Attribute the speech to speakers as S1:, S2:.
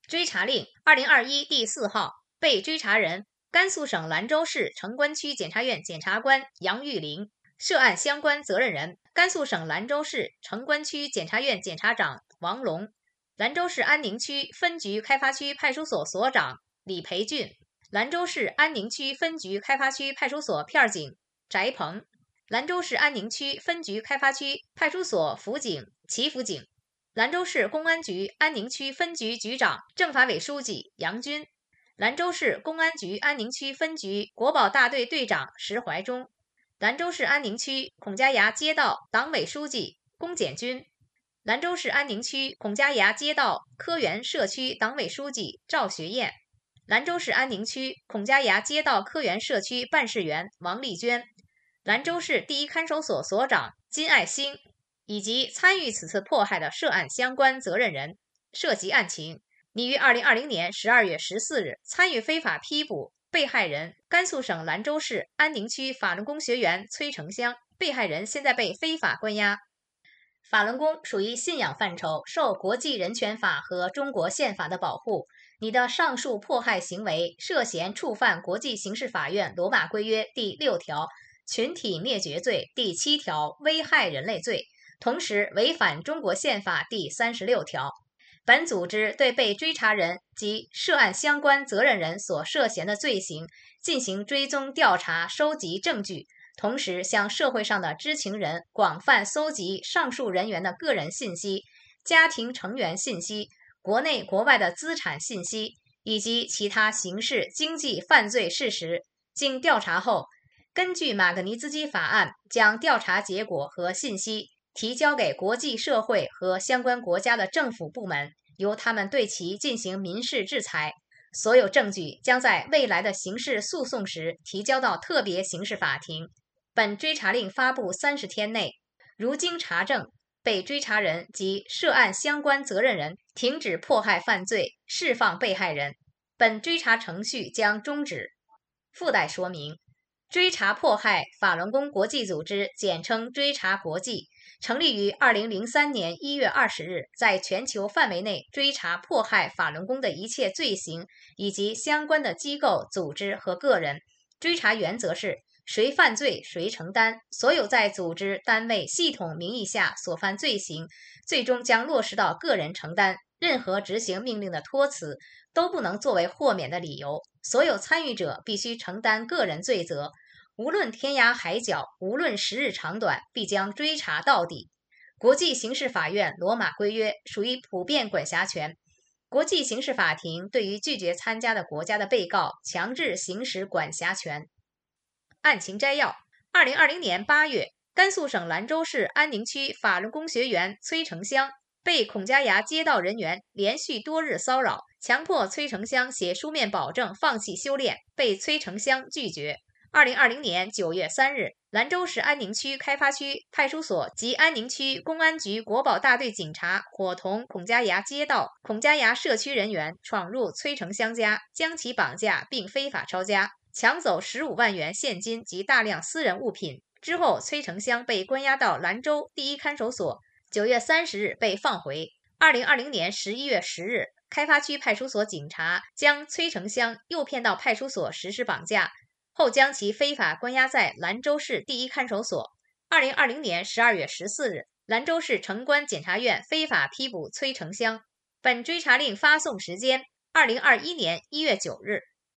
S1: 追查令2021第4号，被追查人甘肃省兰州市城关区检察院检察官杨玉林，涉案相关责任人甘肃省兰州市城关区检察院检察长王龙，兰州市安宁区分局开发区派出所所长李培俊，兰州市安宁区分局开发区派出所片警翟鹏，兰州市安宁区分局开发区派出所辅警齐辅警，兰州市公安局安宁区分局局长、政法委书记杨军，兰州市公安局安宁区分局国保大队队长石怀忠，兰州市安宁区孔家崖街道党委书记龚简军，兰州市安宁区孔家崖街道科园社区党委书记赵学燕，兰州市安宁区孔家崖街道科园社区办事员王丽娟，兰州市第一看守所所长金爱兴，以及参与此次迫害的涉案相关责任人。涉及案情，拟于2020年12月14日参与非法批捕被害人甘肃省兰州市安宁区法轮功学员崔成香，被害人现在被非法关押。法轮功属于信仰范畴，受国际人权法和中国宪法的保护。你的上述迫害行为涉嫌触犯国际刑事法院罗马规约第6条群体灭绝罪、第7条危害人类罪，同时违反中国宪法第36条。本组织对被追查人及涉案相关责任人所涉嫌的罪行进行追踪调查，收集证据，同时向社会上的知情人广泛搜集上述人员的个人信息、家庭成员信息、国内国外的资产信息以及其他刑事经济犯罪事实。经调查后，根据马格尼兹基法案，将调查结果和信息提交给国际社会和相关国家的政府部门，由他们对其进行民事制裁。所有证据将在未来的刑事诉讼时提交到特别刑事法庭。本追查令发布30天内，如经查证，被追查人及涉案相关责任人停止迫害犯罪，释放被害人，本追查程序将终止。附带说明：追查迫害法轮功国际组织，简称追查国际，成立于2003年1月20日，在全球范围内追查迫害法轮功的一切罪行以及相关的机构、组织和个人。追查原则是谁犯罪谁承担，所有在组织、单位、系统名义下所犯罪行，最终将落实到个人承担。任何执行命令的托辞都不能作为豁免的理由，所有参与者必须承担个人罪责，无论天涯海角，无论时日长短，必将追查到底。国际刑事法院罗马规约属于普遍管辖权，国际刑事法庭对于拒绝参加的国家的被告强制行使管辖权。案情摘要：2020年8月，甘肃省兰州市安宁区法轮功学员崔成香被孔家崖街道人员连续多日骚扰，强迫崔成香写书面保证放弃修炼，被崔成香拒绝。2020年9月3日，兰州市安宁区开发区派出所及安宁区公安局国保大队警察伙同孔家崖街道、孔家崖社区人员闯入崔成香家，将其绑架并非法抄家，抢走15万元现金及大量私人物品。之后，崔成香被关押到兰州第一看守所，9月30日被放回。2020年11月10日，开发区派出所警察将崔成香诱骗到派出所实施绑架，后将其非法关押在兰州市第一看守所。2020年12月14日，兰州市城关检察院非法批捕崔成香。本追查令发送时间：2021年1月9日。